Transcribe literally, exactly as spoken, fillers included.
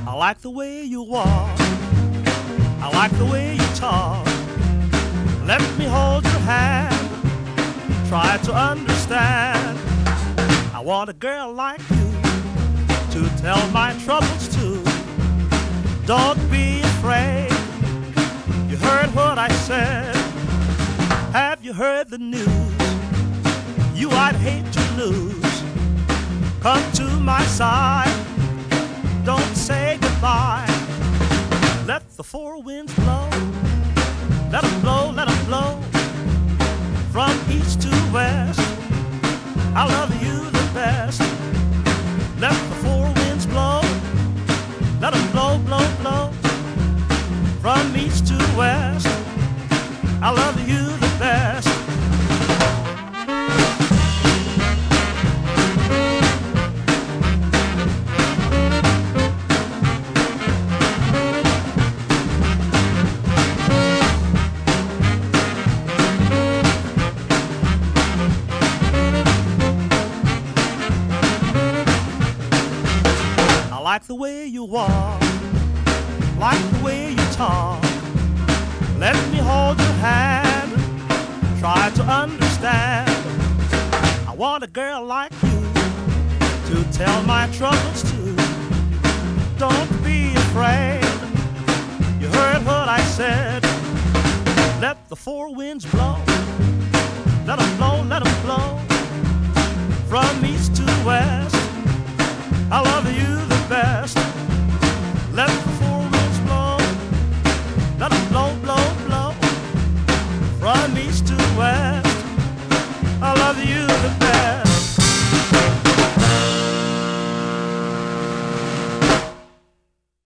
I like the way you walk, I like the way you talk. Let me hold your hand, try to understand. I want a girl like you to tell my troubles to. Don't be afraid, you heard what I said. Have you heard the news? You I'd hate to lose. Come to my side, don't say goodbye. Let the four winds blow, let them blow, let them blow. From east to west, I love you the best. Let the four winds blow, let them blow, blow, blow. From east to west, I love you the best. I like the way you walk, like the way you talk. Let me hold your hand, try to understand. I want a girl like you to tell my troubles to. Don't be afraid, you heard what I said. Let the four winds blow, let them blow, let them blow. From east to west, I love you the best.